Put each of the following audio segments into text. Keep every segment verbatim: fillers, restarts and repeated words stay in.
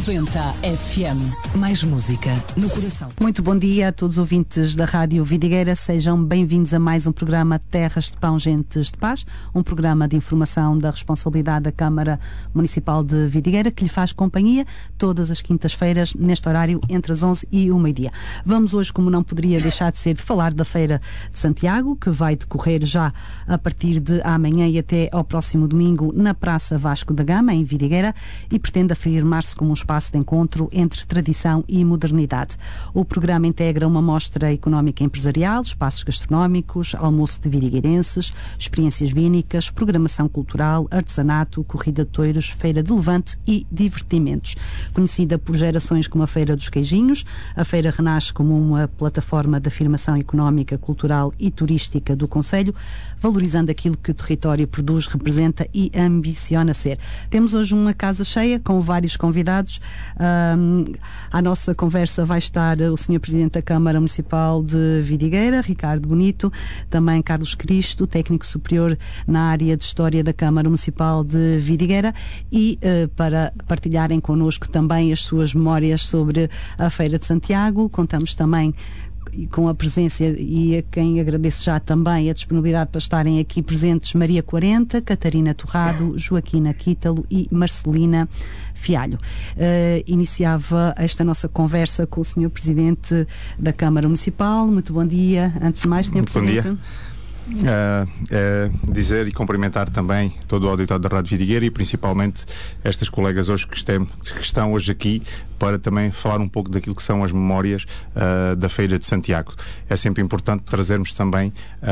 noventa F M. Mais música no coração. Muito bom dia a todos os ouvintes da Rádio Vidigueira. Sejam bem-vindos a mais um programa Terras de Pão, Gentes de Paz, um programa de informação da responsabilidade da Câmara Municipal de Vidigueira, que lhe faz companhia todas as quintas-feiras, neste horário, entre as onze e o meio-dia. Vamos hoje, como não poderia deixar de ser, de falar da Feira de Santiago, que vai decorrer já a partir de amanhã e até ao próximo domingo na Praça Vasco da Gama, em Vidigueira, e pretende afirmar-se como um espaço de encontro entre tradição e modernidade. O programa integra uma mostra económica e empresarial, espaços gastronómicos, almoço de vidigueirenses, experiências vínicas, programação cultural, artesanato, corrida de touros, feira de levante e divertimentos. Conhecida por gerações como a Feira dos Queijinhos, a feira renasce como uma plataforma de afirmação económica, cultural e turística do concelho, valorizando aquilo que o território produz, representa e ambiciona ser. Temos hoje uma casa cheia com vários convidados. Um, à nossa conversa vai estar o senhor Presidente da Câmara Municipal de Vidigueira, Ricardo Bonito, também Carlos Cristo, técnico superior na área de História da Câmara Municipal de Vidigueira, e uh, para partilharem connosco também as suas memórias sobre a Feira de Santiago, contamos também com a presença, e a quem agradeço já também a disponibilidade para estarem aqui presentes, Maria quarenta, Catarina Torrado, Joaquina Quítalo e Marcelina Fialho. Uh, iniciava esta nossa conversa com o senhor Presidente da Câmara Municipal. Muito bom dia. Antes de mais, senhor Muito Presidente. Bom dia. Uh, uh, dizer e cumprimentar também todo o auditório da Rádio Vidigueira e principalmente estas colegas hoje que, estem, que estão hoje aqui para também falar um pouco daquilo que são as memórias uh, da Feira de Santiago. É sempre importante trazermos também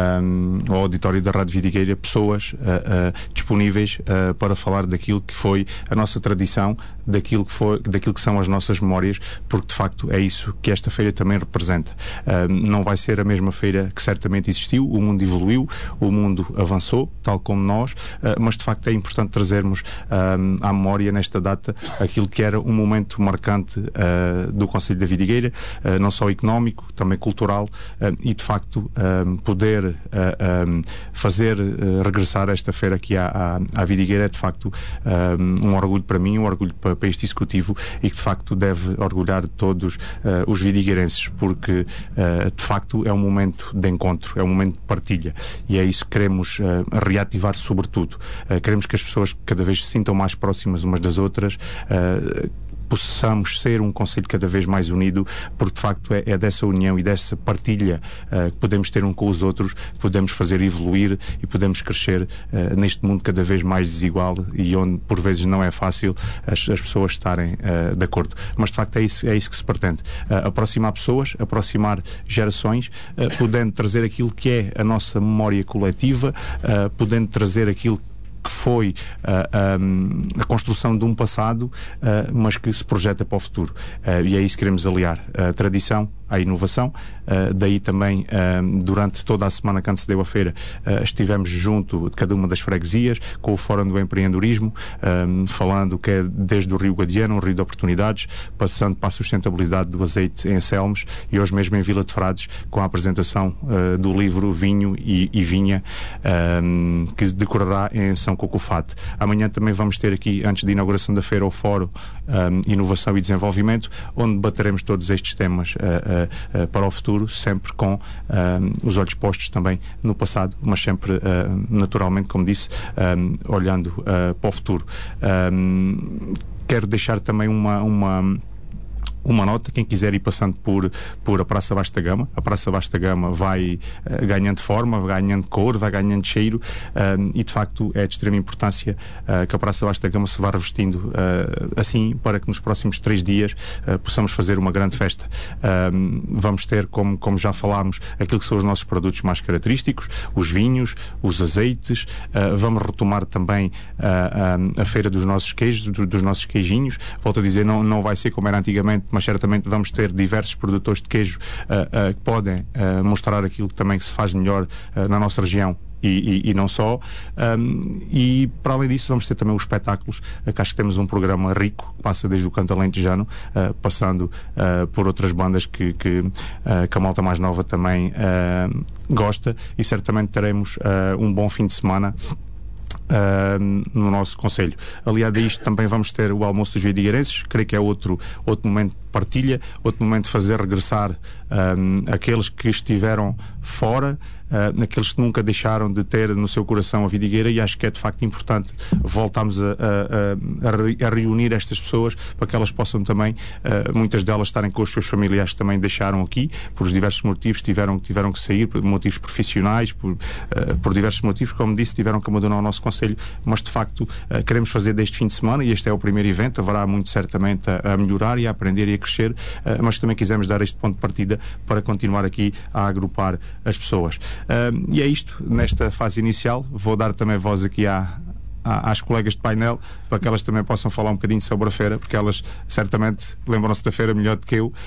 um, ao auditório da Rádio Vidigueira pessoas uh, uh, disponíveis uh, para falar daquilo que foi a nossa tradição, daquilo que, foi, daquilo que são as nossas memórias, porque de facto é isso que esta feira também representa. Uh, não vai ser a mesma feira que certamente existiu, o mundo evoluiu, o mundo avançou, tal como nós, uh, mas de facto é importante trazermos uh, à memória nesta data aquilo que era um momento marcante uh, do Concelho da Vidigueira, uh, não só económico, também cultural, uh, e de facto uh, poder uh, um, fazer uh, regressar esta feira aqui à, à, à Vidigueira é de facto um, um orgulho para mim, um orgulho para, para este executivo, e que de facto deve orgulhar todos uh, os vidigueirenses, porque uh, de facto é um momento de encontro, é um momento de partilha. E é isso que queremos uh, reativar, sobretudo. Uh, queremos que as pessoas cada vez se sintam mais próximas umas das outras, uh, possamos ser um concelho cada vez mais unido, porque de facto é, é dessa união e dessa partilha uh, que podemos ter um com os outros, que podemos fazer evoluir e podemos crescer uh, neste mundo cada vez mais desigual e onde por vezes não é fácil as, as pessoas estarem uh, de acordo. Mas de facto é isso, é isso que se pretende. Uh, aproximar pessoas, aproximar gerações, uh, podendo trazer aquilo que é a nossa memória coletiva, uh, podendo trazer aquilo que foi uh, um, a construção de um passado, uh, mas que se projeta para o futuro. Uh, e é isso que queremos aliar, a tradição à inovação. Uh, daí também, uh, durante toda a semana que antecedeu a feira, uh, estivemos junto de cada uma das freguesias, com o Fórum do Empreendedorismo, uh, falando que é desde o Rio Guadiana, um rio de oportunidades, passando para a sustentabilidade do azeite em Selmes, e hoje mesmo em Vila de Frades, com a apresentação uh, do livro Vinho e, e Vinha, uh, que decorará em São Cocofate. Amanhã também vamos ter aqui, antes da inauguração da feira, o Fórum um, Inovação e Desenvolvimento, onde debateremos todos estes temas uh, uh, uh, para o futuro, sempre com uh, os olhos postos também no passado, mas sempre, uh, naturalmente, como disse, um, olhando uh, para o futuro. Um, quero deixar também uma... uma Uma nota, quem quiser ir passando por, por a Praça Vasta Gama, a Praça Vasta Gama vai uh, ganhando forma, vai ganhando cor, vai ganhando cheiro, uh, e de facto é de extrema importância uh, que a Praça Vasta Gama se vá revestindo uh, assim, para que nos próximos três dias uh, possamos fazer uma grande festa. Uh, vamos ter, como, como já falámos, aquilo que são os nossos produtos mais característicos, os vinhos, os azeites, uh, vamos retomar também uh, uh, a feira dos nossos queijos, do, dos nossos queijinhos. Volto a dizer, não, não vai ser como era antigamente, mas certamente vamos ter diversos produtores de queijo uh, uh, que podem uh, mostrar aquilo que também se faz melhor uh, na nossa região. E, e, e não só, um, e para além disso vamos ter também os espetáculos, uh, que acho que temos um programa rico, que passa desde o canto alentejano, uh, passando uh, por outras bandas que, que, uh, que a malta mais nova também uh, gosta, e certamente teremos uh, um bom fim de semana Uh, no nosso Conselho. Aliado a isto, também vamos ter o almoço dos vidigueirenses, creio que é outro, outro momento de partilha, outro momento de fazer regressar um, aqueles que estiveram fora, uh, aqueles que nunca deixaram de ter no seu coração a vidigueira, e acho que é de facto importante voltarmos a, a, a, a reunir estas pessoas para que elas possam também, uh, muitas delas estarem com os seus familiares que também deixaram aqui, por diversos motivos, tiveram, tiveram que sair, por motivos profissionais, por, uh, por diversos motivos, como disse, tiveram que abandonar o nosso Conselho, mas de facto uh, queremos fazer deste fim de semana, e este é o primeiro evento, haverá muito certamente a, a melhorar e a aprender e a crescer, uh, mas também quisemos dar este ponto de partida para continuar aqui a agrupar as pessoas. Uh, e é isto, nesta fase inicial. Vou dar também voz aqui à, à, às colegas de painel, para que elas também possam falar um bocadinho sobre a feira, porque elas certamente lembram-se da feira melhor do que eu, uh,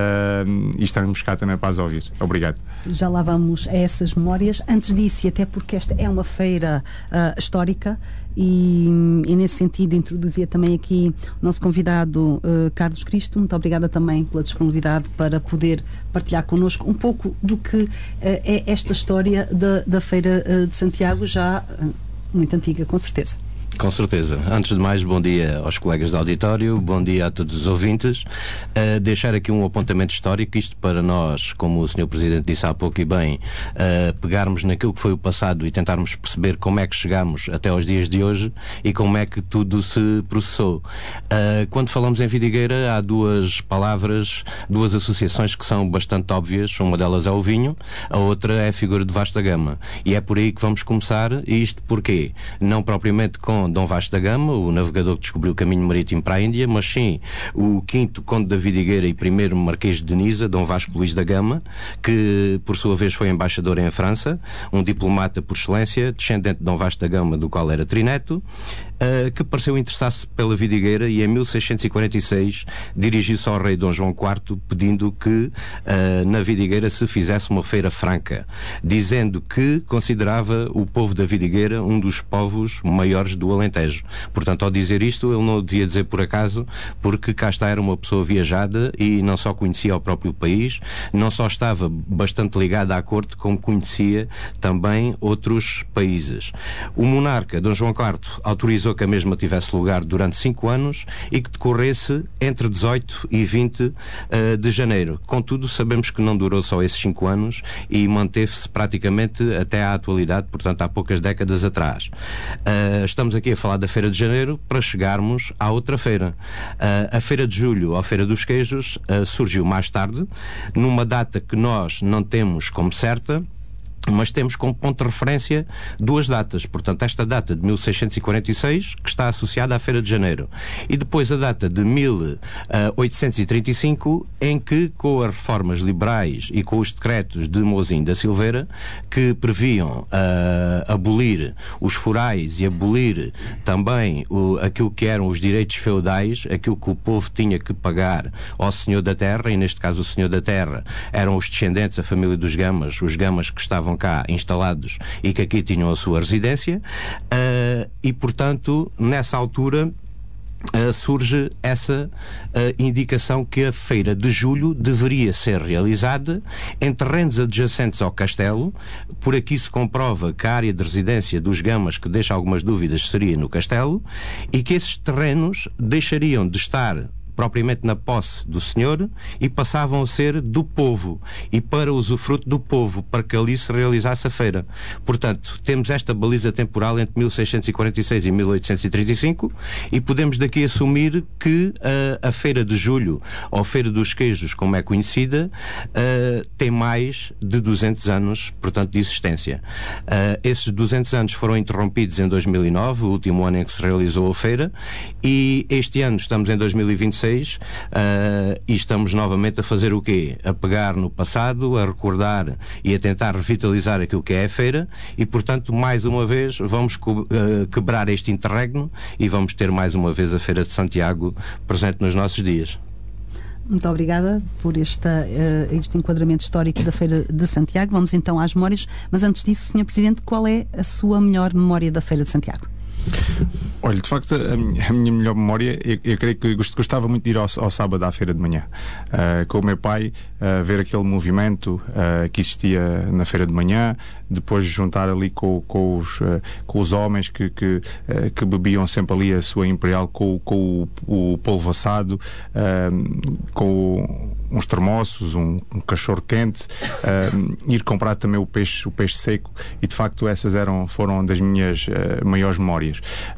e estamos cá também para as ouvir. Obrigado. Já lá vamos a essas memórias. Antes disso, e até porque esta é uma feira uh, histórica, E, e nesse sentido introduzia também aqui o nosso convidado uh, Carlos Cristo. Muito obrigada também pela disponibilidade para poder partilhar connosco um pouco do que uh, é esta história da, da Feira uh, de Santiago, já uh, muito antiga, com certeza. Com certeza. Antes de mais, bom dia aos colegas do auditório, bom dia a todos os ouvintes. Uh, deixar aqui um apontamento histórico, isto para nós, como o senhor Presidente disse há pouco e bem, uh, pegarmos naquilo que foi o passado e tentarmos perceber como é que chegámos até aos dias de hoje e como é que tudo se processou. Uh, quando falamos em vidigueira, há duas palavras, duas associações que são bastante óbvias. Uma delas é o vinho, a outra é a figura de Vasco da Gama. E é por aí que vamos começar. E isto porquê? Não propriamente com Dom Vasco da Gama, o navegador que descobriu o caminho marítimo para a Índia, mas sim o quinto conde da Vidigueira e primeiro marquês de Nisa, Dom Vasco Luís da Gama, que por sua vez foi embaixador em França, um diplomata por excelência, descendente de Dom Vasco da Gama, do qual era trineto, uh, que pareceu interessar-se pela vidigueira e em mil seiscentos e quarenta e seis dirigiu-se ao rei Dom João quarto pedindo que uh, na vidigueira se fizesse uma feira franca, dizendo que considerava o povo da vidigueira um dos povos maiores do Alentejo. Portanto, ao dizer isto, ele não o devia dizer por acaso, porque cá está, era uma pessoa viajada e não só conhecia o próprio país, não só estava bastante ligado à corte, como conhecia também outros países. O monarca, Dom João quarto, autorizou que a mesma tivesse lugar durante cinco anos e que decorresse entre dezoito e vinte uh, de janeiro. Contudo, sabemos que não durou só esses cinco anos e manteve-se praticamente até à atualidade, portanto, há poucas décadas atrás. Uh, estamos aqui a falar da Feira de Janeiro para chegarmos à outra feira. Uh, a Feira de Julho, ou a Feira dos Queijos, uh, surgiu mais tarde, numa data que nós não temos como certa, mas temos como ponto de referência duas datas. Portanto, esta data de mil seiscentos e quarenta e seis, que está associada à Feira de Janeiro, e depois a data de mil oitocentos e trinta e cinco, em que, com as reformas liberais e com os decretos de Mouzinho da Silveira, que previam uh, abolir os forais e abolir também o, aquilo que eram os direitos feudais, aquilo que o povo tinha que pagar ao senhor da terra, e neste caso o senhor da terra eram os descendentes, a família dos Gamas, os Gamas que estavam cá instalados e que aqui tinham a sua residência, uh, e portanto nessa altura Uh, surge essa uh, indicação que a Feira de Julho deveria ser realizada em terrenos adjacentes ao castelo. Por aqui se comprova que a área de residência dos Gamas, que deixa algumas dúvidas, seria no castelo, e que esses terrenos deixariam de estar propriamente na posse do senhor e passavam a ser do povo e para usufruto do povo, para que ali se realizasse a feira. Portanto, temos esta baliza temporal entre mil seiscentos e quarenta e seis e mil oitocentos e trinta e cinco e podemos daqui assumir que uh, a Feira de Julho, ou Feira dos Queijos, como é conhecida, uh, tem mais de duzentos anos, portanto, de existência. Uh, esses duzentos anos foram interrompidos em dois mil e nove, o último ano em que se realizou a feira, e este ano estamos em dois mil e vinte e seis. Uh, e estamos novamente a fazer o quê? A pegar no passado, a recordar e a tentar revitalizar aquilo que é a feira e, portanto, mais uma vez vamos co- uh, quebrar este interregno e vamos ter mais uma vez a Feira de Santiago presente nos nossos dias. Muito obrigada por esta, uh, este enquadramento histórico da Feira de Santiago. Vamos então às memórias, mas antes disso, senhor Presidente, qual é a sua melhor memória da Feira de Santiago? Olha, de facto, a minha, a minha melhor memória, eu, eu creio que gostava muito de ir ao, ao sábado à feira de manhã, uh, com o meu pai, uh, ver aquele movimento uh, que existia na feira de manhã, depois juntar ali com, com, os, uh, com os homens que, que, uh, que bebiam sempre ali a sua imperial com, com o, o polvo assado, uh, com uns termossos, um, um cachorro quente, uh, ir comprar também o peixe, o peixe seco, e de facto essas eram, foram das minhas uh, maiores memórias.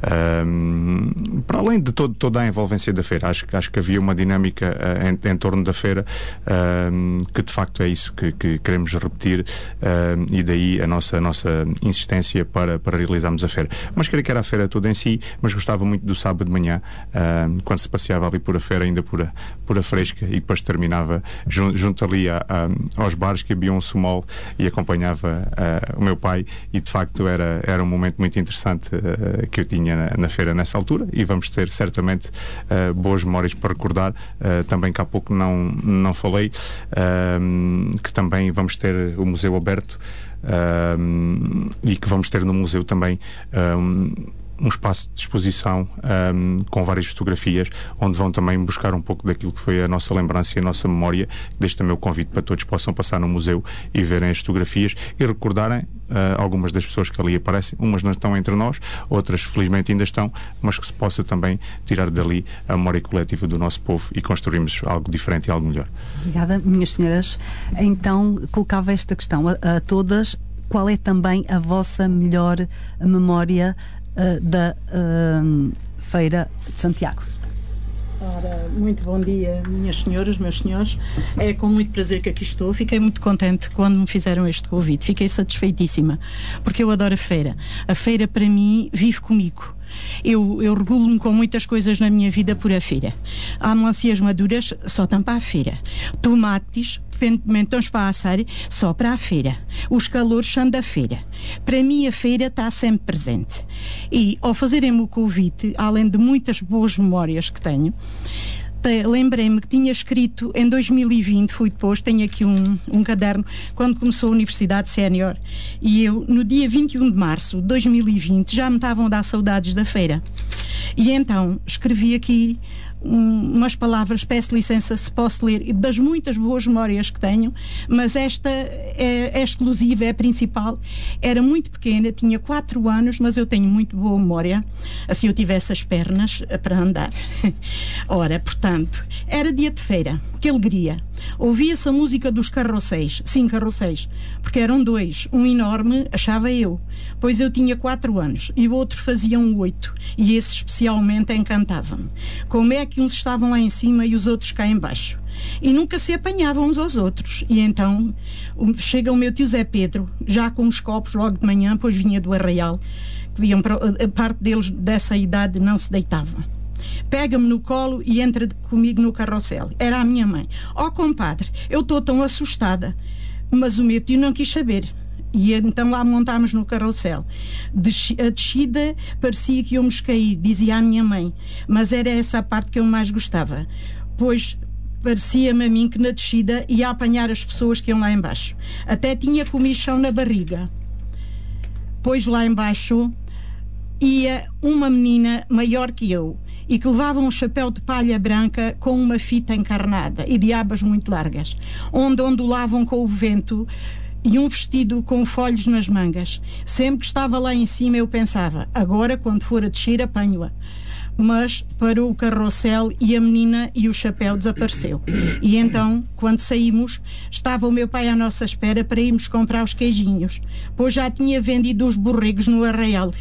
Uh, para além de todo, toda a envolvência da feira, acho, acho que havia uma dinâmica uh, em, em torno da feira uh, que de facto é isso que, que queremos repetir, uh, e daí a nossa, a nossa insistência para, para realizarmos a feira. Mas creio que era a feira toda em si, mas gostava muito do sábado de manhã, uh, quando se passeava ali por a feira, ainda pura, pura fresca, e depois terminava junto, junto ali a, a, aos bares que havia um sumol, e acompanhava uh, o meu pai, e de facto era, era um momento muito interessante uh, que eu tinha na, na feira nessa altura, e vamos ter certamente uh, boas memórias para recordar. Uh, também que há pouco não, não falei, uh, que também vamos ter o museu aberto, uh, e que vamos ter no museu também uh, um espaço de exposição um, com várias fotografias, onde vão também buscar um pouco daquilo que foi a nossa lembrança e a nossa memória. Deixo também o convite para todos possam passar no museu e verem as fotografias e recordarem uh, algumas das pessoas que ali aparecem. Umas não estão entre nós, outras felizmente ainda estão, mas que se possa também tirar dali a memória coletiva do nosso povo e construirmos algo diferente e algo melhor. Obrigada, minhas senhoras. Então, colocava esta questão a, a todas: qual é também a vossa melhor memória Uh, da uh, Feira de Santiago? Ora, muito bom dia, minhas senhoras, meus senhores. É com muito prazer que aqui estou. Fiquei muito contente quando me fizeram este convite. Fiquei satisfeitíssima, porque eu adoro a feira. A feira, para mim, vive comigo. Eu, eu regulo-me com muitas coisas na minha vida por a feira. Há melancias maduras, só estão para a feira. Tomates, pimentões para assar, só para a feira. Os calores são da feira. Para mim, a feira está sempre presente. E, ao fazerem-me o convite, além de muitas boas memórias que tenho, lembrei-me que tinha escrito em dois mil e vinte, fui depois, tenho aqui um, um caderno, quando começou a Universidade Sénior, e eu, no dia vinte e um de março de dois mil e vinte, já me estavam a dar saudades da feira. E então, escrevi aqui um, umas palavras, peço licença se posso ler, das muitas boas memórias que tenho, mas esta é, é exclusiva, é a principal. Era muito pequena, tinha quatro anos, mas eu tenho muito boa memória, assim eu tivesse as pernas para andar. Ora, portanto, era dia de feira, que alegria. Ouvia-se a música dos carrosséis, sim, carrosséis, porque eram dois, um enorme, achava eu, pois eu tinha quatro anos, e o outro fazia um oito, e esse especialmente encantava-me. Como é que uns estavam lá em cima e os outros cá em baixo? E nunca se apanhavam uns aos outros. E então chega o meu tio Zé Pedro, já com os copos logo de manhã, pois vinha do Arraial, que vinham para, a parte deles dessa idade não se deitavam. Pega-me no colo e entra comigo no carrossel. Era a minha mãe. Ó, oh, compadre, eu estou tão assustada. Mas o meu tio não quis saber. E então lá montámos no carrossel. A descida parecia que íamos cair, dizia a minha mãe. Mas era essa a parte que eu mais gostava. Pois parecia-me a mim que na descida ia apanhar as pessoas que iam lá embaixo. Até tinha comichão na barriga. Pois lá embaixo ia uma menina maior que eu e que levava um chapéu de palha branca com uma fita encarnada e de abas muito largas, onde ondulavam com o vento, e um vestido com folhos nas mangas. Sempre que estava lá em cima eu pensava, agora quando for a descer apanho-a. Mas parou o carrossel e a menina e o chapéu desapareceu. E então, quando saímos, estava o meu pai à nossa espera para irmos comprar os queijinhos, pois já tinha vendido os borregos no Arraial.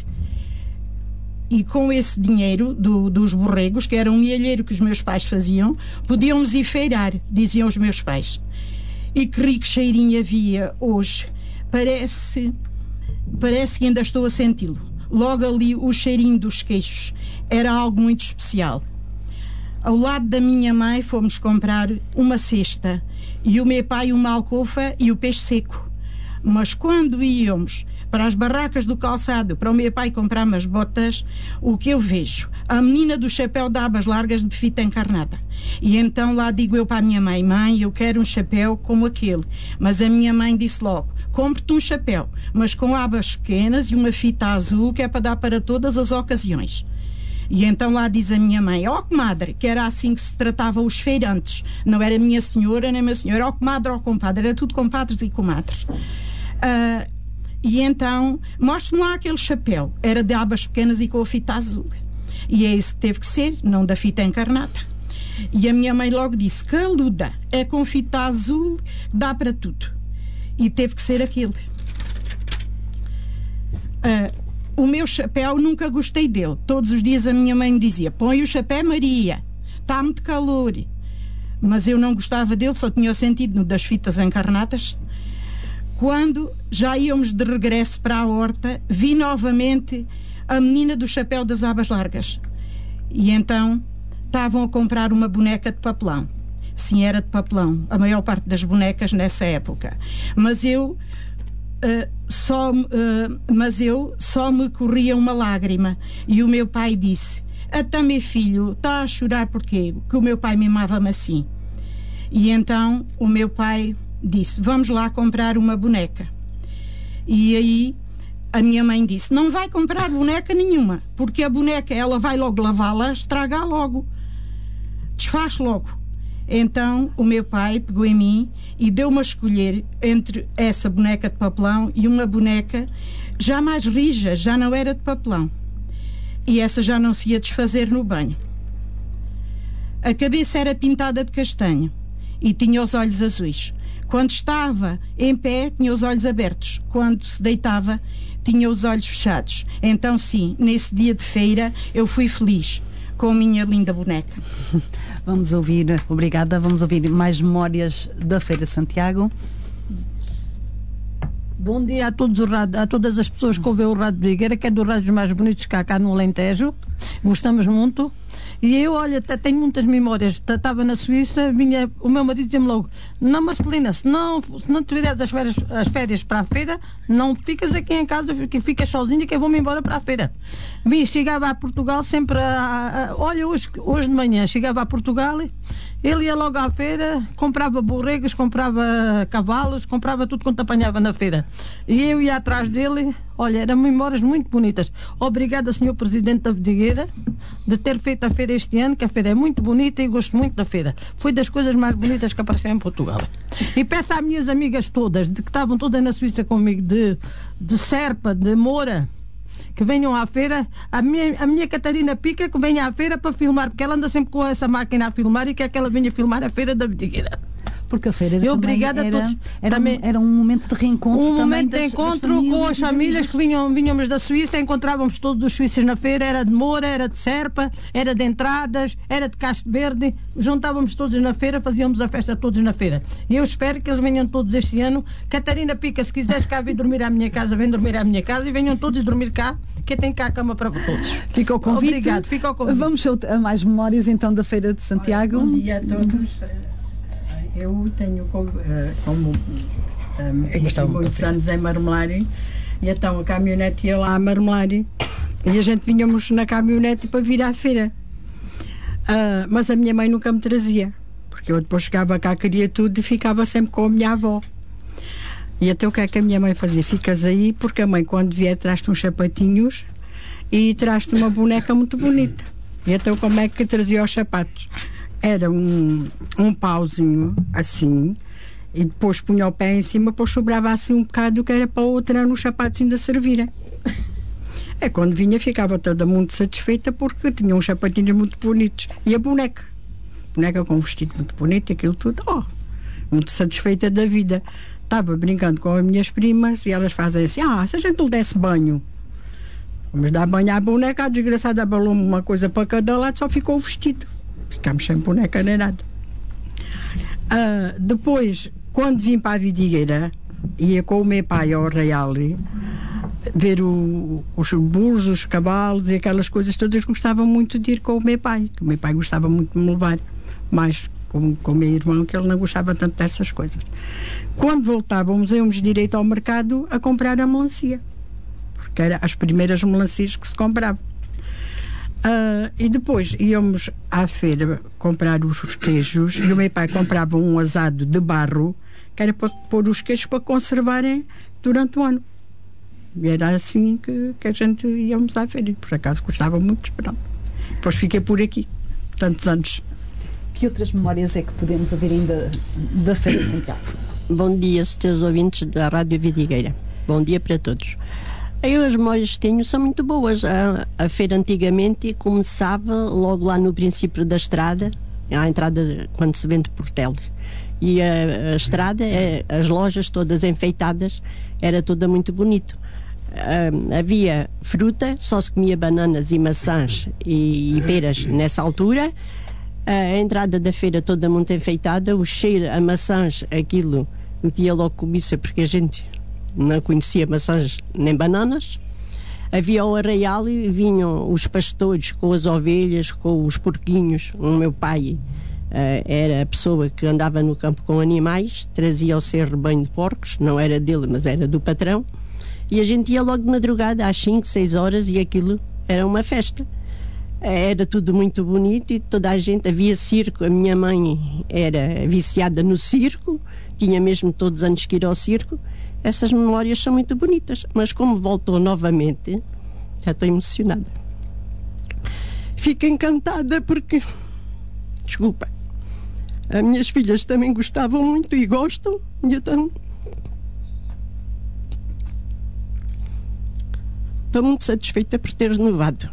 E com esse dinheiro do, dos borregos, que era um milheiro que os meus pais faziam, podíamos ir feirar, diziam os meus pais. E que rico cheirinho havia hoje. Parece, parece que ainda estou a senti-lo. Logo ali o cheirinho dos queijos. Era algo muito especial. Ao lado da minha mãe fomos comprar uma cesta e o meu pai uma alcofa e o peixe seco. Mas quando íamos para as barracas do calçado, para o meu pai comprar umas botas, o que eu vejo? A menina do chapéu de abas largas de fita encarnada. E então lá digo eu para a minha mãe: mãe, eu quero um chapéu como aquele. Mas a minha mãe disse logo: compre-te um chapéu, mas com abas pequenas e uma fita azul, que é para dar para todas as ocasiões. E então lá diz a minha mãe: ó, comadre, que era assim que se tratavam os feirantes. Não era minha senhora nem minha senhora, ó comadre, ó compadre, era tudo compadres e comadres. Uh, e então, mostre-me lá aquele chapéu. Era de abas pequenas e com a fita azul. E é isso que teve que ser, não da fita encarnada. E a minha mãe logo disse: caluda, é com fita azul, dá para tudo. E teve que ser aquele. Uh, o meu chapéu, nunca gostei dele. Todos os dias a minha mãe me dizia: põe o chapéu, Maria, está muito calor. Mas eu não gostava dele, só tinha o sentido no das fitas encarnadas. Quando já íamos de regresso para a horta, vi novamente a menina do chapéu das abas largas. E então estavam a comprar uma boneca de papelão. Sim, era de papelão, a maior parte das bonecas nessa época. Mas eu, uh, só, uh, mas eu só me corria uma lágrima. E o meu pai disse: até meu filho, está a chorar porquê? Que o meu pai mimava-me assim. E então o meu pai disse: vamos lá comprar uma boneca. E aí a minha mãe disse: não vai comprar boneca nenhuma, porque a boneca, ela vai logo lavá-la, estragar logo, desfaz logo. Então o meu pai pegou em mim e deu-me a escolher entre essa boneca de papelão e uma boneca já mais rija, já não era de papelão, e essa já não se ia desfazer no banho. A cabeça era pintada de castanho e tinha os olhos azuis. Quando estava em pé, tinha os olhos abertos. Quando se deitava, tinha os olhos fechados. Então, sim, nesse dia de feira, eu fui feliz com a minha linda boneca. Vamos ouvir, obrigada, vamos ouvir mais memórias da Feira de Santiago. Bom dia a, todos o rádio, a todas as pessoas que ouvem o Rádio de Vidigueira, que é dos rádios mais bonitos que há cá no Alentejo. Gostamos muito. E eu, olha, até tenho muitas memórias. Estava na Suíça, vinha, o meu marido dizia-me logo: não, Marcelina, se não, se não te vieres as férias, as férias para a feira, não ficas aqui em casa, ficas sozinha, que eu vou-me embora para a feira. Vim, chegava a Portugal sempre a, a, olha, hoje, hoje de manhã chegava a Portugal, ele ia logo à feira, comprava borregos, comprava cavalos, comprava tudo quanto apanhava na feira. E eu ia atrás dele. Olha, eram memórias muito bonitas. Obrigada, senhor Presidente da Vidigueira, de ter feito a feira este ano, que a feira é muito bonita e gosto muito da feira. Foi das coisas mais bonitas que apareceram em Portugal. E peço às minhas amigas todas, de que estavam todas na Suíça comigo, de, de Serpa, de Moura, que venham à feira. A minha, a minha Catarina Pica, que venha à feira para filmar, porque ela anda sempre com essa máquina a filmar, e quer que ela venha filmar a feira da Vidigueira. Porque a feira eu, obrigada era, a todos. Era, também, um, era um momento de reencontro. Um momento das, de encontro das com as famílias que vinham, vinhamos da Suíça, encontrávamos todos os suíços na feira, era de Moura, era de Serpa, era de Entradas, era de Castro Verde, juntávamos todos na feira, fazíamos a festa todos na feira. E eu espero que eles venham todos este ano. Catarina Pica, se quiseres cá vir dormir à minha casa, vem dormir à minha casa, e venham todos dormir cá, que tem cá a cama para todos. Fica o convite. Obrigado, fica o convite. Vamos a mais memórias então da Feira de Santiago. Olha, bom dia a todos. Eu tenho como, como um, eu muitos anos em Marmelari, e então a caminhonete ia lá a Marmelari e a gente vinhamos na caminhonete para vir à feira. Uh, mas a minha mãe nunca me trazia, porque eu depois chegava cá, queria tudo e ficava sempre com a minha avó. E então o que é que a minha mãe fazia? Ficas aí, porque a mãe, quando vier, traz-te uns sapatinhos e traz-te uma boneca muito bonita. E então como é que trazia os sapatos? Era um, um pauzinho assim, e depois punha o pé em cima, depois sobrava assim um bocado, que era para outra nos sapatos ainda servirem. É, quando vinha ficava toda muito satisfeita, porque tinha uns sapatinhos muito bonitos. E a boneca, boneca com um vestido muito bonito, aquilo tudo, oh, muito satisfeita da vida. Estava brincando com as minhas primas e elas fazem assim: ah, se a gente lhe desse banho, vamos dar banho à boneca. A desgraçada balou-me uma coisa para cada lado, só ficou o vestido. Ficámos sem boneca nem nada. Uh, depois, quando vim para a Vidigueira, ia com o meu pai ao Real ver o, os burros, os cavalos e aquelas coisas todas. Gostava muito de ir com o meu pai, que o meu pai gostava muito de me levar, mais com, com o meu irmão, que ele não gostava tanto dessas coisas. Quando voltávamos, íamos direito ao mercado a comprar a melancia. que eram as primeiras melancias que se compravam. Uh, e depois íamos à feira comprar os queijos e o meu pai comprava um asado de barro que era para pôr os queijos para conservarem durante o ano. E era assim que, que a gente íamos à feira. Por acaso gostava muito, pronto. Depois fiquei por aqui, tantos anos. Que outras memórias é que podemos ouvir ainda da Feira de Santiago? Bom dia, senhores ouvintes da Rádio Vidigueira. Bom dia para todos. Eu, as memórias que tenho são muito boas. A, a feira antigamente começava logo lá no princípio da estrada, à entrada quando se vende Portel. E a, a estrada, a, as lojas todas enfeitadas, era toda muito bonito. Uh, havia fruta, só se comia bananas e maçãs e, e peras nessa altura. A entrada da feira toda muito enfeitada, o cheiro a maçãs, aquilo metia logo cobiça, porque a gente não conhecia maçãs nem bananas. Havia o arraial e vinham os pastores com as ovelhas, com os porquinhos. O meu pai uh, era a pessoa que andava no campo com animais, trazia o seu rebanho de porcos, não era dele, mas era do patrão. E a gente ia logo de madrugada às cinco, seis horas e aquilo era uma festa. Era tudo muito bonito e toda a gente, havia circo. A minha mãe era viciada no circo, tinha mesmo todos os anos que ir ao circo. Essas memórias são muito bonitas, mas como voltou novamente, já estou emocionada. Fico encantada porque, desculpa, as minhas filhas também gostavam muito e gostam, e então estou muito satisfeita por ter renovado.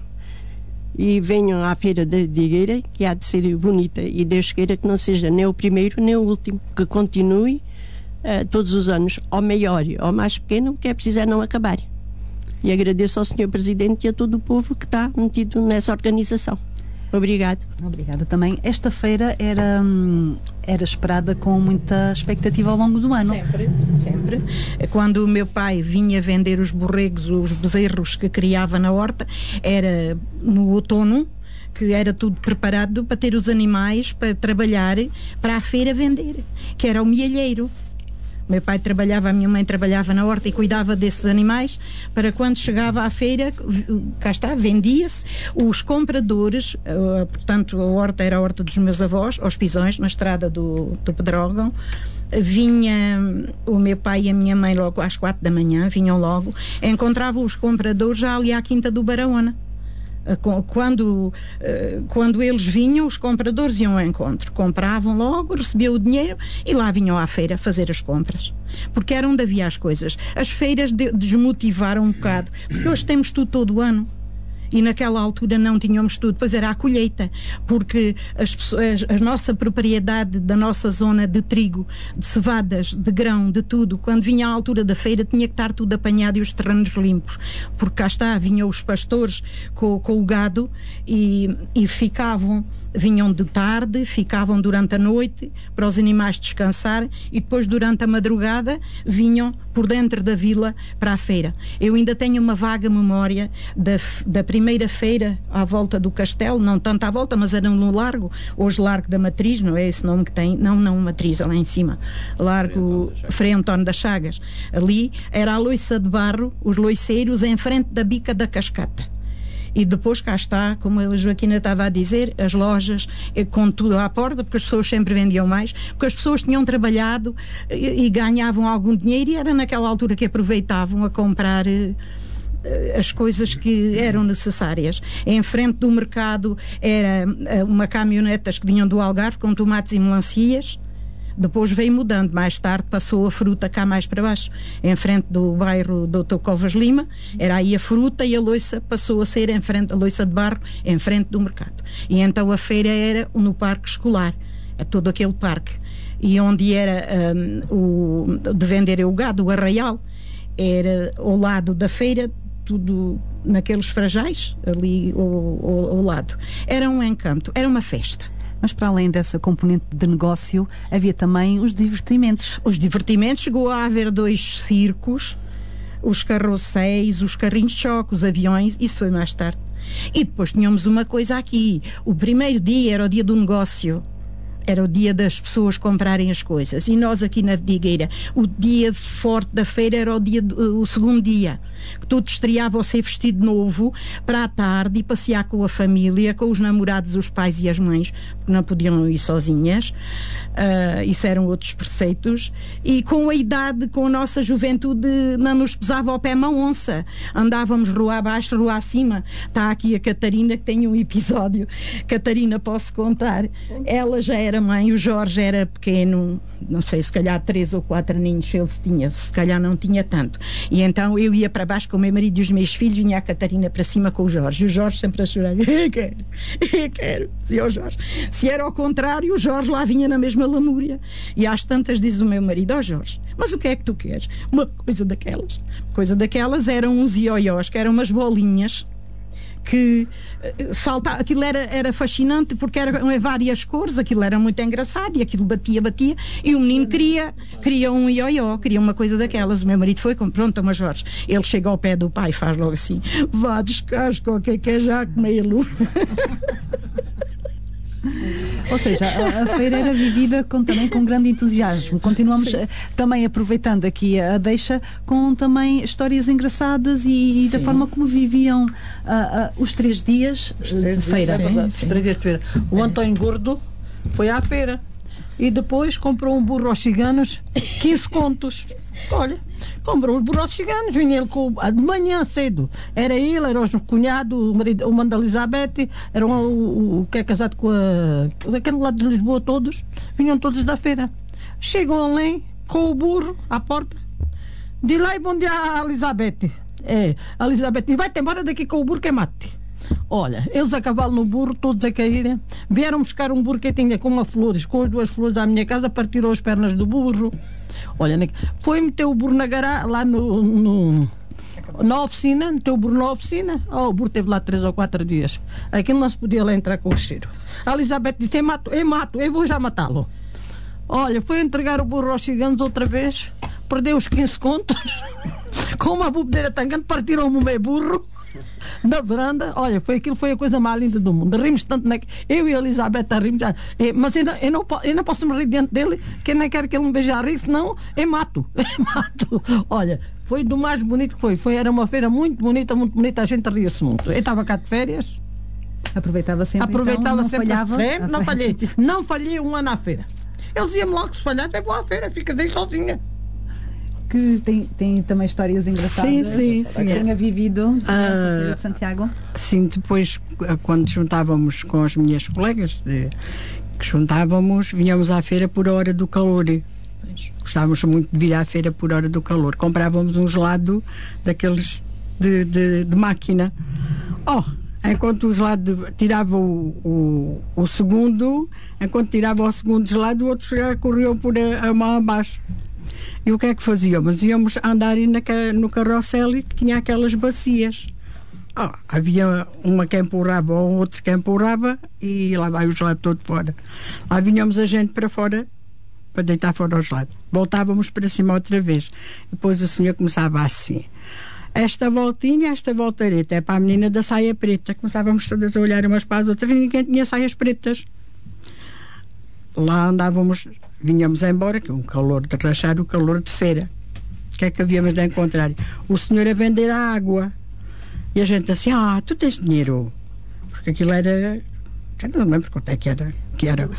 E venham à Feira da Vidigueira, que há de ser bonita, e Deus queira que não seja nem o primeiro nem o último, que continue uh, todos os anos, ao maior ou ao mais pequeno, que é preciso é não acabar. E agradeço ao senhor Presidente e a todo o povo que está metido nessa organização. Obrigado. Obrigada também. Esta feira era, era esperada com muita expectativa ao longo do ano. Sempre, sempre. Quando o meu pai vinha vender os borregos, os bezerros que criava na horta, era no outono, que era tudo preparado para ter os animais para trabalhar, para a feira vender, que era o mielheiro. Meu pai trabalhava, a minha mãe trabalhava na horta e cuidava desses animais, para quando chegava à feira, cá está, vendia-se. Os compradores, uh, portanto, a horta era a horta dos meus avós, aos Pisões, na estrada do, do Pedrógão. Vinha o meu pai e a minha mãe logo às quatro da manhã, vinham logo, encontravam os compradores já ali à Quinta do Barahona. Quando, quando eles vinham, os compradores iam ao encontro, compravam logo, recebiam o dinheiro e lá vinham à feira fazer as compras, porque era onde havia as coisas. As feiras de, desmotivaram um bocado, porque hoje temos tudo todo o ano. E naquela altura não tínhamos tudo, pois era a colheita, porque as pessoas, a nossa propriedade da nossa zona de trigo, de cevadas, de grão, de tudo, quando vinha a altura da feira tinha que estar tudo apanhado e os terrenos limpos, porque cá está, vinham os pastores com, com o gado e, e ficavam, vinham de tarde, ficavam durante a noite para os animais descansarem e depois durante a madrugada vinham por dentro da vila para a feira. Eu ainda tenho uma vaga memória da, da primeira feira à volta do castelo, não tanto à volta, mas era no Largo, hoje Largo da Matriz, não é esse nome que tem, não, não Matriz, é lá em cima, Largo Frei António das Chagas. Ali era a loiça de barro, os loiceiros em frente da bica da cascata. E depois cá está, como a Joaquina estava a dizer, as lojas com tudo à porta, porque as pessoas sempre vendiam mais, porque as pessoas tinham trabalhado e, e ganhavam algum dinheiro e era naquela altura que aproveitavam a comprar eh, as coisas que eram necessárias. Em frente do mercado era eh, uma caminhonetas que vinham do Algarve com tomates e melancias. Depois veio mudando, mais tarde passou a fruta cá mais para baixo, em frente do bairro doutor Covas Lima, era aí a fruta e a loiça passou a ser em frente, a loiça de barro, em frente do mercado. E então a feira era no parque escolar, é todo aquele parque, e onde era um, o, de vender o gado, o arraial, era ao lado da feira, tudo naqueles frajais, ali ao, ao, ao lado. Era um encanto, era uma festa. Mas para além dessa componente de negócio, havia também os divertimentos. Os divertimentos, chegou a haver dois circos, os carrosséis, os carrinhos de choque, os aviões, isso foi mais tarde. E depois tínhamos uma coisa aqui, o primeiro dia era o dia do negócio, era o dia das pessoas comprarem as coisas, e nós aqui na Vidigueira, o dia forte da feira era o, dia, o segundo dia, que tudo estreava ao ser vestido novo para a tarde e passear com a família, com os namorados, os pais e as mães, porque não podiam ir sozinhas. Uh, isso eram outros preceitos. E com a idade, com a nossa juventude, não nos pesava ao pé uma onça. Andávamos rua abaixo, rua acima. Está aqui a Catarina, que tem um episódio. Catarina, posso contar? Ela já era mãe, o Jorge era pequeno, não sei, se calhar três ou quatro aninhos ele tinha, se calhar não tinha tanto. E então eu ia para baixo com o meu marido e os meus filhos, vinha a Catarina para cima com o Jorge. E o Jorge sempre a chorar. Eu quero, eu quero. Dizia o Jorge. Se era ao contrário, o Jorge lá vinha na mesma lamúria. E às tantas diz o meu marido: ó oh, Jorge, mas o que é que tu queres? Uma coisa daquelas. Coisa daquelas eram uns ioiós, que eram umas bolinhas que salta, aquilo era, era fascinante porque eram em várias cores, aquilo era muito engraçado e aquilo batia, batia e o menino queria, queria um ioió, queria uma coisa daquelas. O meu marido foi com, pronto, mas Jorge, ele chega ao pé do pai e faz logo assim: vá, descasca o que é que é já comê-lo. Ou seja, a, a feira era vivida com, também com grande entusiasmo. Continuamos uh, também aproveitando aqui a deixa com também histórias engraçadas e, e da forma como viviam uh, uh, os três dias os três de feira. Sim, sim. Os três dias de feira. O Antônio Gordo foi à feira e depois comprou um burro aos ciganos, quinze contos. Olha, comprou os burros aos ciganos, vinha ele com, de manhã cedo. Era ele, era o cunhado, o marido, o mano da Elizabeth, era o, o, o que é casado com a, aquele lado de Lisboa, todos, vinham todos da feira. Chegam ali com o burro à porta. De lá e bom dia a Elizabeth. É, a Elizabeth diz: vai-te embora daqui com o burro que é mate. Olha, eles a cavalo no burro, todos a caírem, vieram buscar um burro que tinha com uma flores, com as duas flores à minha casa, partiram as pernas do burro. Olha, foi meter o burro na garagem, lá no, no, na oficina, meteu o burro na oficina. Oh, o burro teve lá três ou quatro dias. Aquilo não se podia lá entrar com o cheiro. A Elizabeth disse: eu mato, eu mato, eu vou já matá-lo. Olha, foi entregar o burro aos ciganos outra vez, perdeu os quinze contos, com uma bobedeira tangante, partiram-me o meu burro na varanda. Olha, foi aquilo, foi a coisa mais linda do mundo. Rimos tanto, né? Eu e a Elizabeth a rimos, mas eu não, eu, não, eu não posso me rir diante dele, que eu nem quero que ele me veja a rir, senão eu mato, eu mato. Olha, foi do mais bonito que foi. foi. Era uma feira muito bonita, muito bonita, a gente ria-se muito. Eu estava cá de férias. Aproveitava sempre. Aproveitava então, não sempre, falhava, sempre não falhei. Não falhei um ano à feira. Ele dizia-me logo que se falhar, até vou à feira, fica daí sozinha. Que tem, tem também histórias engraçadas. Sim, sim, sim. Que tenha vivido uh, de Santiago. Sim, depois, quando juntávamos com as minhas colegas, de, que juntávamos, vinhamos à feira por hora do calor. Gostávamos muito de vir à feira por hora do calor. Comprávamos um gelado daqueles de, de, de máquina. Oh, enquanto o gelado tirava o, o, o segundo, enquanto tirava o segundo gelado, o outro já corriam por a, a mão abaixo. E o que é que fazíamos? Íamos andar na, no carrossel que tinha aquelas bacias. Oh, havia uma que empurrava ou outro que empurrava e lá vai o gelado todo fora. Lá vinhamos a gente para fora para deitar fora o gelado. Voltávamos para cima outra vez. Depois o senhor começava assim: esta voltinha, esta voltareta é para a menina da saia preta. Começávamos todas a olhar umas para as outras e ninguém tinha saias pretas. Lá andávamos, vinhamos embora, que um calor de rachar, o calor de feira. O que é que havíamos de encontrar? O senhor a vender a água. E a gente assim: ah, tu tens dinheiro? Porque aquilo era, já não lembro quanto é que era. Que era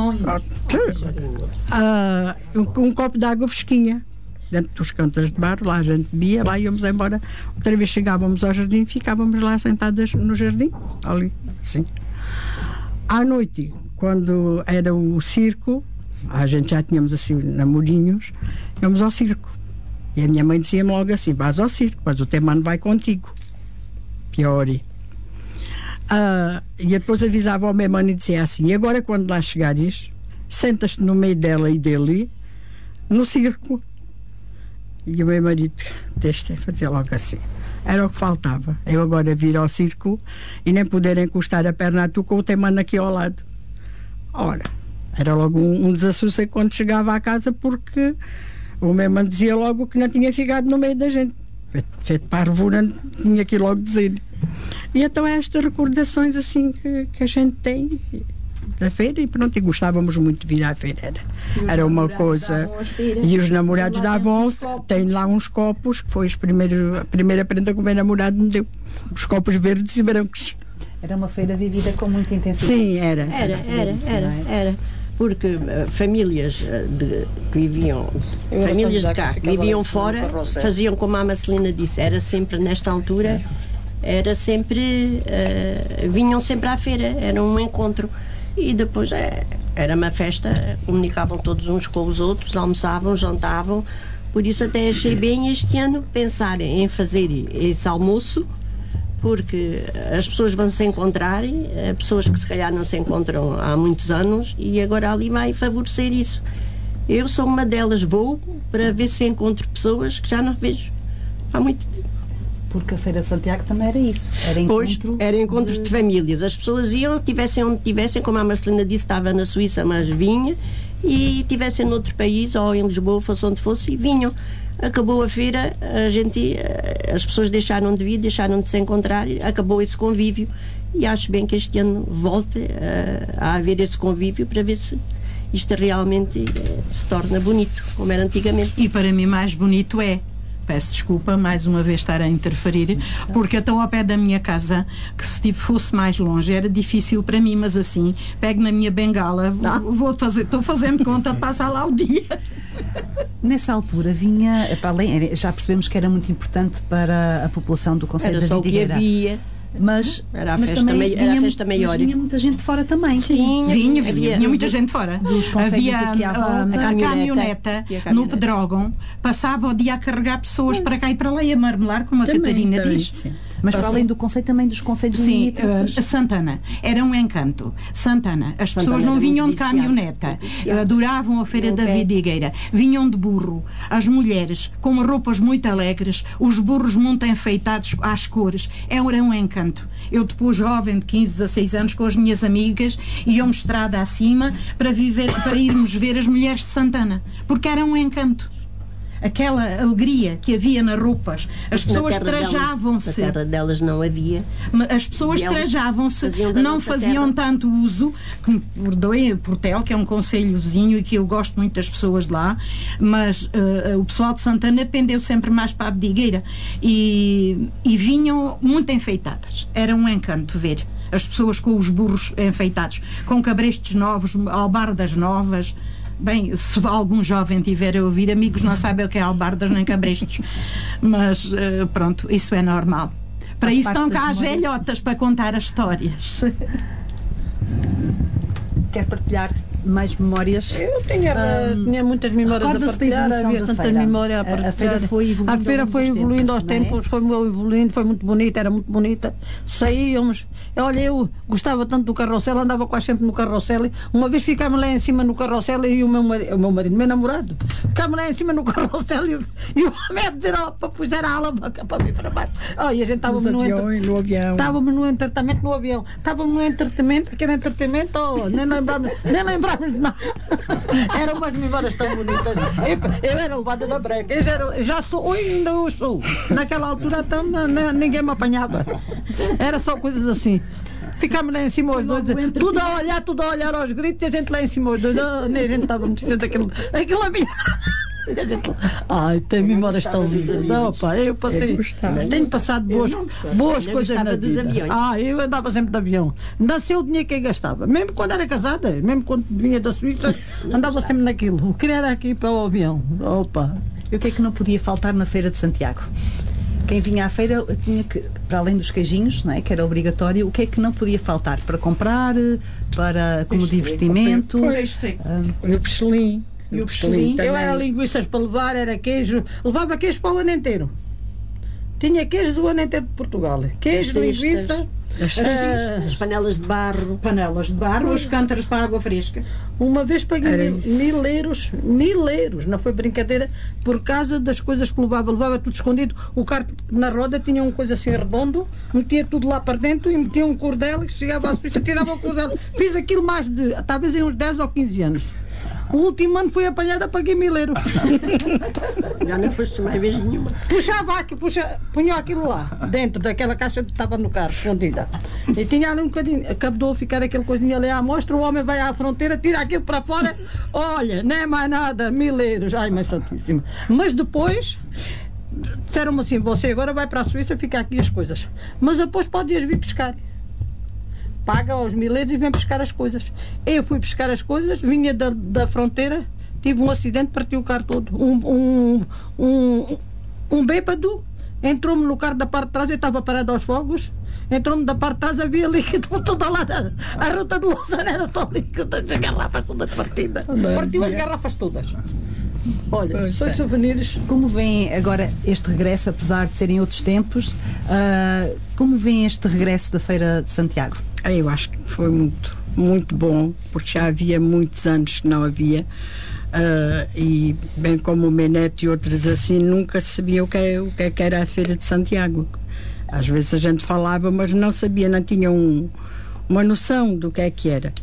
ah, um, um copo de água fresquinha. Dentro dos cantos de barro, lá a gente bebia, lá íamos embora. Outra vez chegávamos ao jardim, ficávamos lá sentadas no jardim, ali, assim. À noite, quando era o circo, a gente já tínhamos assim namorinhos, íamos ao circo. E a minha mãe dizia-me logo assim: vais ao circo, mas o teu mano vai contigo. Pior. Ah, e depois avisava ao meu mano e dizia assim: e agora quando lá chegares, sentas-te no meio dela e dele, no circo. E o meu marido deixa fazer logo assim. Era o que faltava. Eu agora vir ao circo e nem poder encostar a perna a tu com o teu mano aqui ao lado. Ora, era logo um, um desassossego quando chegava à casa, porque o meu mano dizia logo que não tinha ficado no meio da gente. Feito, feito para a revura, tinha que logo dizer. E então é estas recordações assim que, que a gente tem, da feira e pronto, e gostávamos muito de vir à feira. Era, era uma coisa. E os namorados davam, tem lá uns copos, que foi os primeiros, a primeira prenda que o meu namorado me deu. Os copos verdes e brancos. Era uma feira vivida com muita intensidade. Sim, era. Era, era, era, era. Porque uh, famílias uh, de, que viviam, Eu famílias de cá, que viviam fora, faziam como a Marcelina disse, era sempre nesta altura, era sempre, uh, vinham sempre à feira, era um encontro. E depois é, era uma festa, comunicavam todos uns com os outros, almoçavam, jantavam. Por isso até achei bem este ano pensar em fazer esse almoço, porque as pessoas vão se encontrar, pessoas que se calhar não se encontram há muitos anos, e agora ali vai favorecer isso. Eu sou uma delas, vou para ver se encontro pessoas que já não vejo há muito tempo. Porque a Feira de Santiago também era isso. Era encontro, pois, era encontros de... de famílias. As pessoas iam, tivessem onde tivessem, como a Marcelina disse, estava na Suíça, mas vinha, e tivessem noutro país, ou em Lisboa, fosse onde fosse, e vinham. Acabou a feira, a gente, as pessoas deixaram de vir, deixaram de se encontrar, acabou esse convívio, e acho bem que este ano volte a, a haver esse convívio para ver se isto realmente se torna bonito, como era antigamente. E para mim mais bonito é, peço desculpa mais uma vez estar a interferir, porque estou ao pé da minha casa, que se fosse mais longe era difícil para mim, mas assim, pego na minha bengala, vou, vou fazer, estou fazendo conta de passar lá o dia. Nessa altura vinha, para além, já percebemos que era muito importante para a população do concelho da Vidigueira. Era só o que havia. Mas, era a mas festa, também mei, vinha, era a festa maior. Mas vinha muita gente de fora também. Sim, vinha, vinha, vinha muita gente de fora. Dos havia aqui à volta, a, a caminhoneta no Pedrógão, passava o dia a carregar pessoas hum. para cá e para lá e a marmelar, como a também, Catarina também, diz. Sim. Mas para além do conceito, também dos conselhos limítrofes. Uh, Santana, era um encanto. Santana, as Santana pessoas não vinham de caminhoneta, adoravam a Feira da Vidigueira, vinham de burro. As mulheres com roupas muito alegres, os burros muito enfeitados às cores, era um encanto. Eu depois, jovem de quinze, dezasseis anos, com as minhas amigas, íamos estrada acima para, viver, para irmos ver as mulheres de Santana, porque era um encanto. Aquela alegria que havia nas roupas, as pessoas trajavam-se. Na terra delas não havia. As pessoas trajavam-se, não faziam terra. tanto uso, que me perdoem, Portel, que é um concelhozinho e que eu gosto muito das pessoas de lá, mas uh, o pessoal de Santana pendeu sempre mais para a Vidigueira e, e vinham muito enfeitadas. Era um encanto ver as pessoas com os burros enfeitados, com cabrestos novos, albardas novas. Bem, se algum jovem tiver a ouvir, amigos, não sabem o que é albardas nem cabrestos, mas uh, pronto, isso é normal. Para Faz isso estão cá as velhotas para contar as histórias. Quer partilhar mais memórias? Eu tinha, um, tinha muitas memórias a partilhar, havia tanta memória a partilhar. A feira foi evoluindo, a feira foi evoluindo tempos, aos tempos, é? foi evoluindo, foi muito bonita, era muito bonita. Saíamos, olha, eu gostava tanto do carrossel, andava quase sempre no carrossel. Uma vez ficámos lá em cima no carrossel e o meu marido, o meu, marido, meu namorado, ficámos lá em cima no carrossel e, e o homem a dizer, ó, para puser a alavanca para vir para baixo. Oh, e a gente estávamos no, entre... no avião. Estávamos no entretenimento no avião. Estávamos no entretenimento, aquele entretenimento, oh, nem lembramos, nem lembramos. Não. Eram umas memórias tão bonitas. Eu, eu era levada da breca. Eu já, era, já sou, ainda eu sou. Naquela altura então, não, não, ninguém me apanhava. Era só coisas assim. Ficámos lá em cima os dois, tudo a olhar, tudo a olhar aos gritos, e a gente lá em cima os dois, oh, nem a gente estava muito dizendo aquilo. Aquilo a minha. Ai, tem memórias tão lindas. Opa, eu passei, tenho passado boas, boas coisas na vida. Ah, eu andava sempre de avião. Nasceu o dinheiro que eu gastava. Mesmo quando era casada, mesmo quando vinha da Suíça, andava sempre naquilo. O que era aqui para o avião. Opa. E o que é que não podia faltar na Feira de Santiago? Quem vinha à feira tinha que, para além dos queijinhos, não é, que era obrigatório, o que é que não podia faltar? Para comprar, para, como peixe divertimento? Peixe seco. E o peixelim. E o peixelim. Eu era linguiças para levar, era queijo. Levava queijo para o ano inteiro. Tinha queijo do ano inteiro de Portugal. Queijo, linguiça. As, uh, as panelas de barro. Panelas de barro, os cântaros para água fresca. Uma vez paguei mil, mil euros, mil euros, não foi brincadeira, por causa das coisas que levava. Levava tudo escondido. O carro na roda tinha uma coisa assim redondo, metia tudo lá para dentro e metia um cordel, chegava à Suíça, tirava o cordel. Fiz aquilo mais de, talvez em uns dez ou quinze anos. O último ano fui apanhada, paguei mil euros. Já não foste mais vez nenhuma. Puxava aqui, puxa, punha aquilo lá, dentro daquela caixa que estava no carro, escondida. E tinha ali um bocadinho, acabou de ficar aquele coisinha ali à mostra, o homem vai à fronteira, tira aquilo para fora, olha, não é mais nada, mil euros. Ai, mas santíssima. Mas depois, disseram-me assim, você agora vai para a Suíça, fica aqui as coisas. Mas depois podes vir pescar. Paga os mil euros e vem pescar as coisas. Eu fui pescar as coisas, vinha da, da fronteira, tive um acidente, partiu o carro todo. Um, um, um, um bêbado entrou-me no carro da parte de trás, eu estava parado aos fogos, entrou-me da parte de trás, havia líquido por toda lá. A ruta de Lausanne era só líquido, as garrafas todas partidas. Partiu as garrafas todas. Olha, são souvenirs. Como vem agora este regresso, apesar de serem outros tempos, uh, como vem este regresso da Feira de Santiago? Eu acho que foi muito, muito bom, porque já havia muitos anos que não havia. Uh, e bem como o Menete e outros assim, nunca sabia o que, é, o que, é que era a Feira de Santiago. Às vezes a gente falava, mas não sabia, não tinha um, uma noção do que é que era.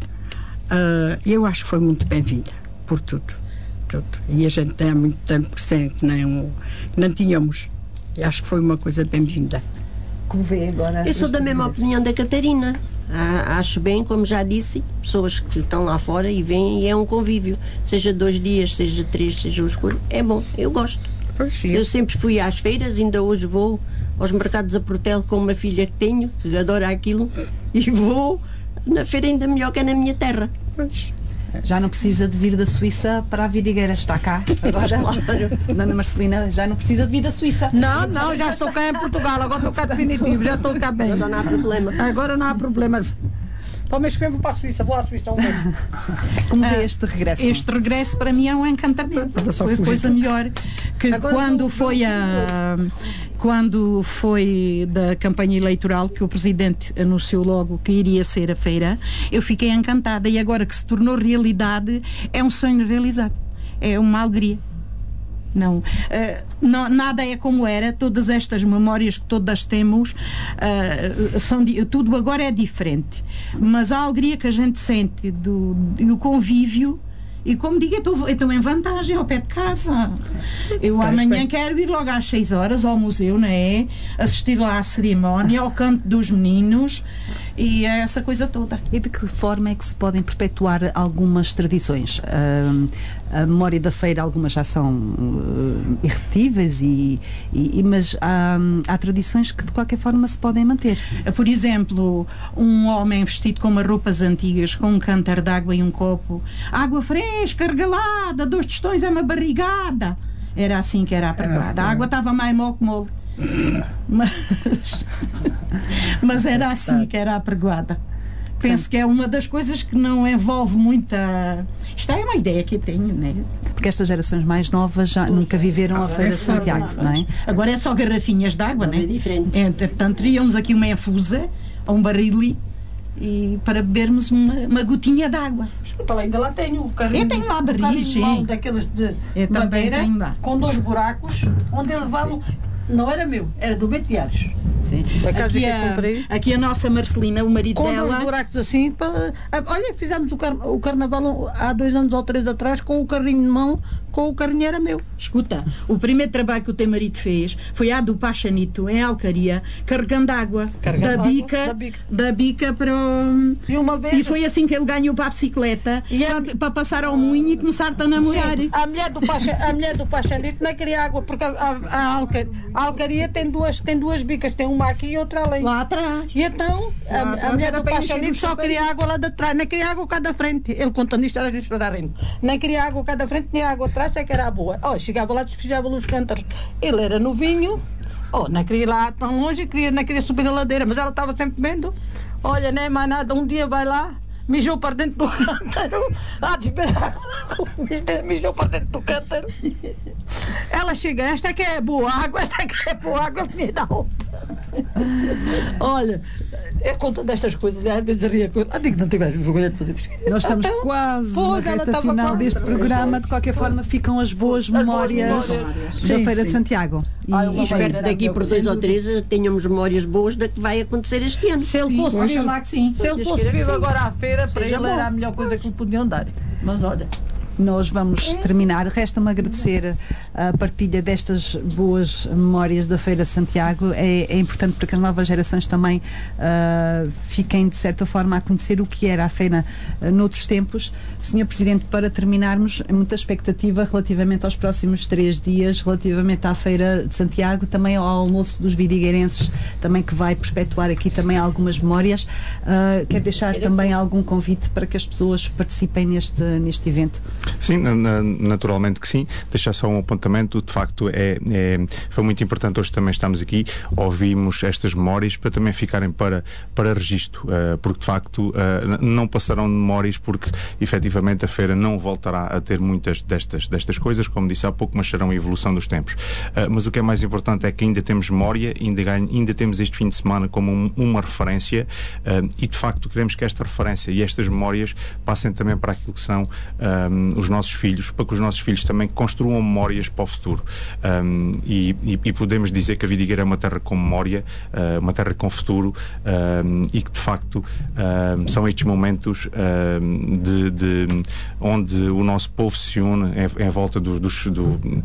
Uh, eu acho que foi muito bem-vinda, por tudo, tudo. E a gente tem há muito tempo que sem, que não, não tínhamos. Eu acho que foi uma coisa bem-vinda. Como vê agora? Eu sou da mesma opinião da Catarina. Ah, acho bem, como já disse, pessoas que estão lá fora e vêm, e é um convívio, seja dois dias, seja três, seja os escuro, é bom, eu gosto. Eu sempre fui às feiras, ainda hoje vou aos mercados a Portel com uma filha que tenho, que adora aquilo, e vou na feira ainda melhor que é na minha terra. Pois. Já não precisa de vir da Suíça para a Vidigueira, está cá agora. Dona Marcelina, já não precisa de vir da Suíça. Não, não, já estou cá em Portugal, agora estou cá definitivo, já estou cá bem. Agora não há problema. Agora não há problema. Para o mês que vem vou para a Suíça, vou à Suíça um mês. Como vê este regresso? Este regresso para mim é um encantamento. Foi a coisa melhor que agora quando não, foi a quando foi da campanha eleitoral que o Presidente anunciou logo que iria ser a feira, eu fiquei encantada, e agora que se tornou realidade é um sonho realizado, é uma alegria. Não, uh, não, nada é como era, todas estas memórias que todas temos, uh, são, tudo agora é diferente, mas a alegria que a gente sente do, e o convívio, e como digo, eu estou em vantagem ao pé de casa. Eu amanhã quero ir logo às seis horas ao museu, não é? Assistir lá à cerimónia, ao canto dos meninos e essa coisa toda. E de que forma é que se podem perpetuar algumas tradições? Uh, a memória da feira, algumas já são uh, irrepetíveis, e, e, mas há, há tradições que de qualquer forma se podem manter. Por exemplo, um homem vestido com umas roupas antigas, com um cântaro de água e um copo. Água fresca, regalada, dois tostões é uma barrigada. Era assim que era a pregoada. A água estava mais mole que mole. Mas, mas era assim que era a pregoada. Penso que é uma das coisas que não envolve muita... Isto é uma ideia que eu tenho, não é? Porque estas gerações mais novas já nunca viveram a Feira de Santiago, não é? Agora é só garrafinhas de água, não é? É diferente. É, portanto, teríamos aqui uma infusa, ou um barril, e para bebermos uma, uma gotinha de água. Escuta lá, ainda lá tenho o carrinho. Eu tenho lá barris, sim. Daqueles de eu madeira, com dois buracos, onde eles levavam... Não era meu, era do Betiares. Sim. Da casa aqui, que a, eu comprei. Aqui a nossa Marcelina, o marido com dela. Com buracos assim. Para, olha, fizemos o, car, o carnaval há dois anos ou três atrás com o carrinho de mão, com o carrinho era meu. Escuta, o primeiro trabalho que o teu marido fez foi a do Pachanito, em Alcaria, carregando água, carregando da, água bica, da bica da bica para o... E, uma vez... e foi assim que ele ganhou para a bicicleta, e a... para, para passar ao moinho e começar-te a namorar. Sim, a mulher do Pacha, a mulher do Pachanito não queria água, porque a, a, a, Alcaria, a Alcaria tem duas, tem duas bicas, tem uma aqui e outra ali. Lá atrás. E então, a, a mulher do Pachanito só queria água lá de trás, não queria água cá da frente. Ele contando isto, era a rende. Não queria água cá da frente, nem água atrás, é que era boa. Oh, chegava lá, despejava os cântaros. Ele era novinho, oh, não queria ir lá tão longe, queria, não queria subir a ladeira, mas ela estava sempre vendo. Olha, nem mais nada, um dia vai lá, mijou para dentro do cântaro, a despejar água, mijou para dentro do cântaro. Ela chega, esta que é boa água, esta que é boa água, me dá outra. Olha, é conta destas coisas, às vezes ria com ela. Digo, não tenho mais vergonha de fazer isto. Nós estamos então, quase pô, na reta final deste programa. De qualquer forma, ficam as boas memórias, as boas memórias. da sim, Feira sim. de Santiago. E, ah, e espero que daqui por dois ou três tenhamos memórias boas da que vai acontecer este ano. Se ele fosse sim, vivo, que sim. Se ele fosse vivo agora à feira, para ele era a melhor coisa que lhe podiam dar. Mas olha, nós vamos terminar. Resta-me agradecer a partilha destas boas memórias da Feira de Santiago. É, é importante para que as novas gerações também uh, fiquem, de certa forma, a conhecer o que era a feira uh, noutros tempos. senhor Presidente, para terminarmos, muita expectativa relativamente aos próximos três dias, relativamente à Feira de Santiago, também ao almoço dos vidigueirenses, também que vai perpetuar aqui também algumas memórias. Uh, quer deixar também algum convite para que as pessoas participem neste, neste evento? Sim, na, naturalmente que sim. Deixar só um apontamento, de facto é, é, foi muito importante hoje também estamos aqui, ouvimos estas memórias para também ficarem para, para registro, uh, porque de facto uh, não passarão de memórias, porque efetivamente a feira não voltará a ter muitas destas, destas coisas, como disse há pouco, mas serão a evolução dos tempos. Uh, mas o que é mais importante é que ainda temos memória, ainda, ainda temos este fim de semana como um, uma referência, uh, e de facto queremos que esta referência e estas memórias passem também para aquilo que são um, os nossos filhos, para que os nossos filhos também construam memórias para o futuro. Um, e, e, e podemos dizer que a Vidigueira é uma terra com memória, uh, uma terra com futuro, um, e que de facto um, são estes momentos um, de, de onde o nosso povo se une em, em volta dos, dos do, uh,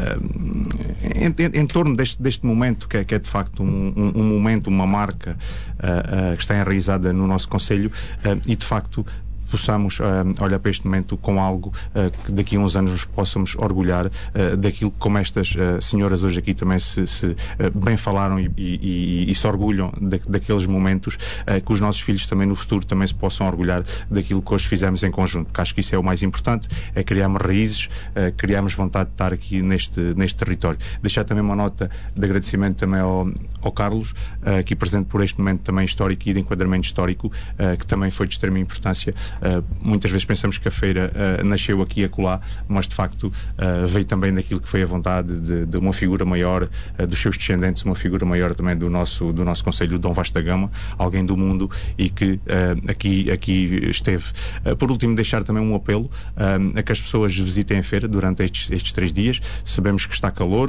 em, em, em torno deste, deste momento que é, que é de facto um, um, um momento, uma marca uh, uh, que está enraizada no nosso concelho, uh, e de facto possamos uh, olhar para este momento com algo uh, que daqui a uns anos nos possamos orgulhar uh, daquilo que, como estas uh, senhoras hoje aqui também se, se uh, bem falaram e, e, e, e se orgulham da, daqueles momentos, uh, que os nossos filhos também no futuro também se possam orgulhar daquilo que hoje fizemos em conjunto, porque acho que isso é o mais importante, é criarmos raízes, uh, criarmos vontade de estar aqui neste, neste território. Deixar também uma nota de agradecimento também ao, ao Carlos, uh, aqui presente por este momento também histórico e de enquadramento histórico, uh, que também foi de extrema importância. Uh, muitas vezes pensamos que a feira uh, nasceu aqui e acolá, mas de facto uh, veio também daquilo que foi a vontade de, de uma figura maior, uh, dos seus descendentes, uma figura maior também do nosso, do nosso Conselho, Dom Vaz da Gama, alguém do mundo e que uh, aqui, aqui esteve. Uh, por último, deixar também um apelo uh, a que as pessoas visitem a feira durante estes, estes três dias. Sabemos que está calor,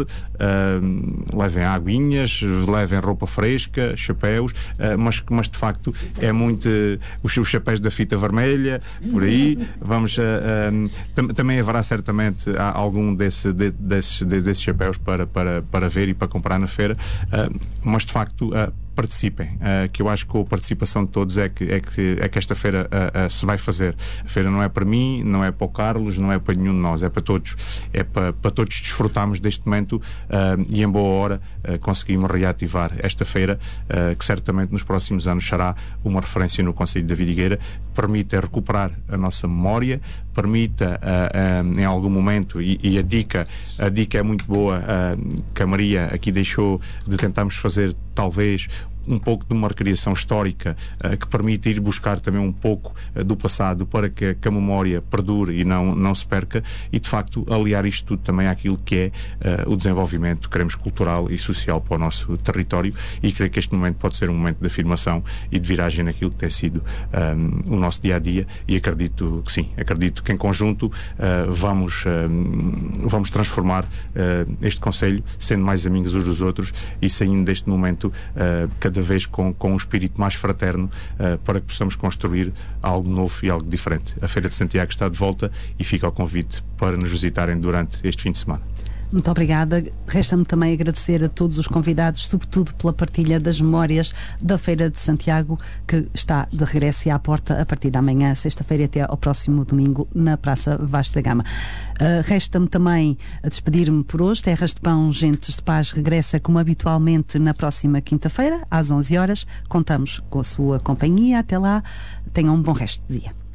uh, levem aguinhas, levem roupa fresca, chapéus, uh, mas, mas de facto é muito uh, os, os chapéus da fita vermelha por aí, vamos uh, um, tam, também haverá certamente algum desse, de, desses, de, desses chapéus para, para, para ver e para comprar na feira, uh, mas de facto uh, participem, uh, que eu acho que com a participação de todos é que, é que, é que esta feira uh, uh, se vai fazer. A feira não é para mim, não é para o Carlos, não é para nenhum de nós, é para todos. É para, para todos desfrutarmos deste momento uh, e em boa hora uh, conseguimos reativar esta feira, uh, que certamente nos próximos anos será uma referência no Concelho da Vidigueira, permita recuperar a nossa memória, permita uh, uh, em algum momento, e, e a dica a dica é muito boa, uh, que a Maria aqui deixou, de tentarmos fazer talvez um pouco de uma recriação histórica uh, que permite ir buscar também um pouco uh, do passado para que, que a memória perdure e não, não se perca, e de facto aliar isto tudo também àquilo que é uh, o desenvolvimento, queremos, cultural e social para o nosso território, e creio que este momento pode ser um momento de afirmação e de viragem naquilo que tem sido um, o nosso dia-a-dia, e acredito que sim, acredito que em conjunto uh, vamos, uh, vamos transformar uh, este Concelho, sendo mais amigos uns dos outros e saindo deste momento uh, cada vez com, com um espírito mais fraterno, uh, para que possamos construir algo novo e algo diferente. A Feira de Santiago está de volta e fica ao convite para nos visitarem durante este fim de semana. Muito obrigada. Resta-me também agradecer a todos os convidados, sobretudo pela partilha das memórias da Feira de Santiago, que está de regresso à porta a partir da manhã, sexta-feira, até ao próximo domingo, na Praça Vaz da Gama. Uh, Resta-me também a despedir-me por hoje. Terras de Pão, Gentes de Paz regressa como habitualmente na próxima quinta-feira, às onze horas. Contamos com a sua companhia. Até lá, tenham um bom resto de dia.